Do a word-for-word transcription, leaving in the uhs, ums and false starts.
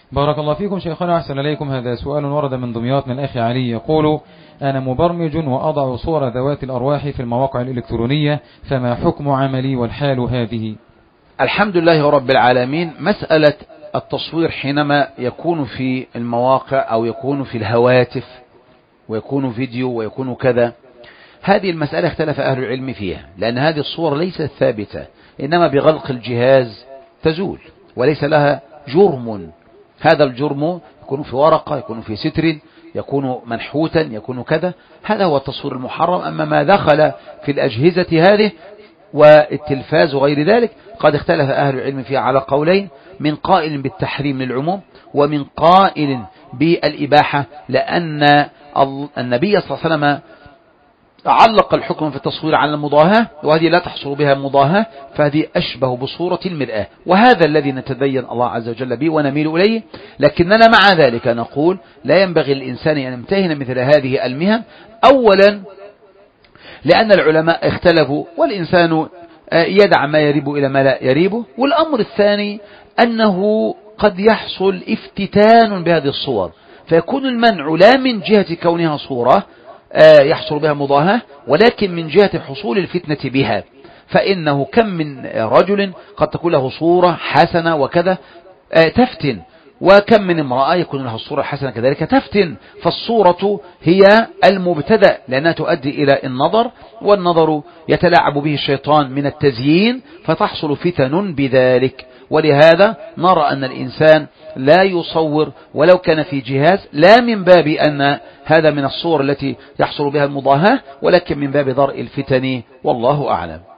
بارك الله فيكم شيخنا، أحسن إليكم. هذا سؤال ورد من دمياط من الأخ علي، يقول: أنا مبرمج وأضع صور ذوات الأرواح في المواقع الإلكترونية، فما حكم عملي والحال هذه؟ الحمد لله رب العالمين. مسألة التصوير حينما يكون في المواقع أو يكون في الهواتف ويكون فيديو ويكون كذا، هذه المسألة اختلف أهل العلم فيها، لأن هذه الصور ليست ثابتة، إنما بغلق الجهاز تزول وليس لها جرم. هذا الجرم يكون في ورقة، يكون في ستر، يكون منحوتا، يكون كذا. هذا هو التصوير المحرم. أما ما دخل في الأجهزة هذه والتلفاز وغير ذلك، قد اختلف أهل العلم فيها على قولين، من قائل بالتحريم للعموم ومن قائل بالإباحة، لأن النبي صلى الله عليه وسلم علق الحكم في التصوير على المضاهاة، وهذه لا تحصل بها مضاهاة، فهذه أشبه بصورة المرآة، وهذا الذي نتدين الله عز وجل به ونميل إليه. لكننا مع ذلك نقول لا ينبغي للإنسان أن يمتهن مثل هذه المهن، أولا لأن العلماء اختلفوا، والإنسان يدع ما يريب إلى ما لا يريبه. والأمر الثاني أنه قد يحصل افتتان بهذه الصور، فيكون المنع لا من جهة كونها صورة يحصل بها مضاهاة، ولكن من جهة حصول الفتنة بها. فإنه كم من رجل قد تكون له صورة حسنة وكذا تفتن، وكم من امرأة يكون لها الصورة الحسنة كذلك تفتن. فالصورة هي المبتدأ، لأنها تؤدي إلى النظر، والنظر يتلاعب به الشيطان من التزيين، فتحصل فتن بذلك. ولهذا نرى أن الإنسان لا يصور ولو كان في جهاز، لا من باب أن هذا من الصور التي يحصل بها المضاهاة، ولكن من باب درء الفتن، والله أعلم.